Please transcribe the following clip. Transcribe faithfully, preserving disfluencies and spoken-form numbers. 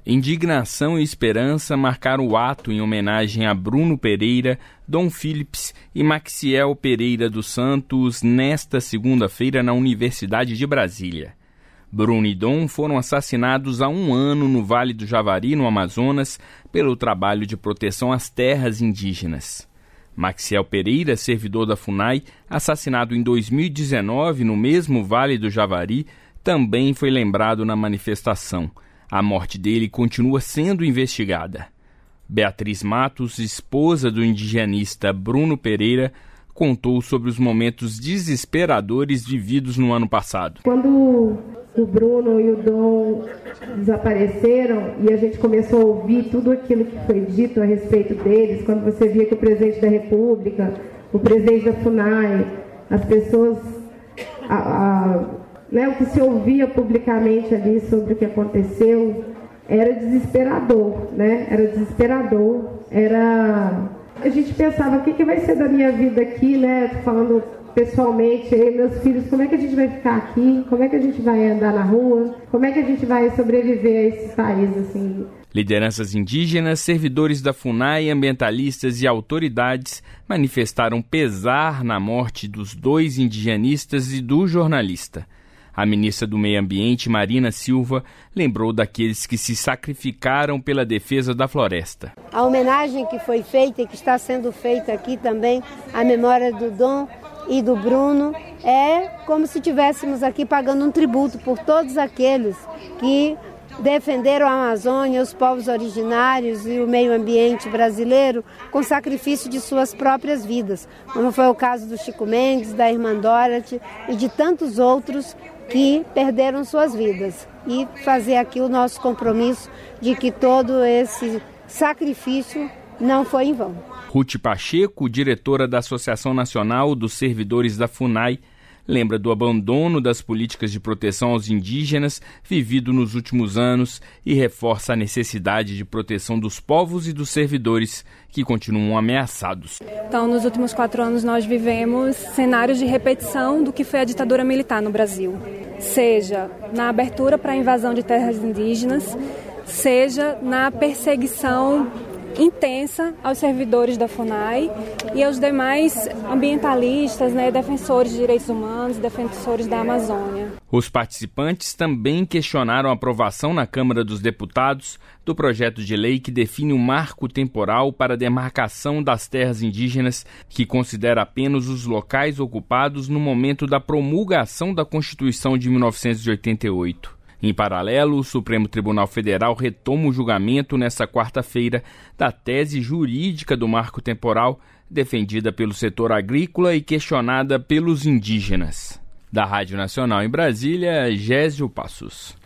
Indignação e esperança marcaram o ato em homenagem a Bruno Pereira, Dom Philips e Maxiel Pereira dos Santos nesta segunda-feira na Universidade de Brasília. Bruno e Dom foram assassinados há um ano no Vale do Javari, no Amazonas, pelo trabalho de proteção às terras indígenas. Maxiel Pereira, servidor da FUNAI, assassinado em dois mil e dezenove no mesmo Vale do Javari, também foi lembrado na manifestação. A morte dele continua sendo investigada. Beatriz Matos, esposa do indigenista Bruno Pereira, contou sobre os momentos desesperadores vividos no ano passado. Quando o Bruno e o Dom desapareceram e a gente começou a ouvir tudo aquilo que foi dito a respeito deles, quando você via que o presidente da República, o presidente da FUNAI, as pessoas... A, a, Né, o que se ouvia publicamente ali sobre o que aconteceu era desesperador, né? Era desesperador, era... A gente pensava, o que, que vai ser da minha vida aqui, né? Falando pessoalmente, eu e meus filhos, como é que a gente vai ficar aqui? Como é que a gente vai andar na rua? Como é que a gente vai sobreviver a esse país, assim? Lideranças indígenas, servidores da FUNAI, ambientalistas e autoridades manifestaram pesar na morte dos dois indigenistas e do jornalista. A ministra do Meio Ambiente, Marina Silva, lembrou daqueles que se sacrificaram pela defesa da floresta. A homenagem que foi feita e que está sendo feita aqui também, à memória do Dom e do Bruno, é como se estivéssemos aqui pagando um tributo por todos aqueles que defenderam a Amazônia, os povos originários e o meio ambiente brasileiro com sacrifício de suas próprias vidas, como foi o caso do Chico Mendes, da irmã Dorothy e de tantos outros que perderam suas vidas. E fazer aqui o nosso compromisso de que todo esse sacrifício não foi em vão. Ruth Pacheco, diretora da Associação Nacional dos Servidores da FUNAI, lembra do abandono das políticas de proteção aos indígenas vivido nos últimos anos e reforça a necessidade de proteção dos povos e dos servidores que continuam ameaçados. Então, nos últimos quatro anos nós vivemos cenários de repetição do que foi a ditadura militar no Brasil. Seja na abertura para a invasão de terras indígenas, seja na perseguição intensa aos servidores da FUNAI e aos demais ambientalistas, né, defensores de direitos humanos e defensores da Amazônia. Os participantes também questionaram a aprovação na Câmara dos Deputados do projeto de lei que define um marco temporal para a demarcação das terras indígenas, que considera apenas os locais ocupados no momento da promulgação da Constituição de mil novecentos e oitenta e oito. Em paralelo, o Supremo Tribunal Federal retoma o julgamento nesta quarta-feira da tese jurídica do marco temporal, defendida pelo setor agrícola e questionada pelos indígenas. Da Rádio Nacional em Brasília, Gésio Passos.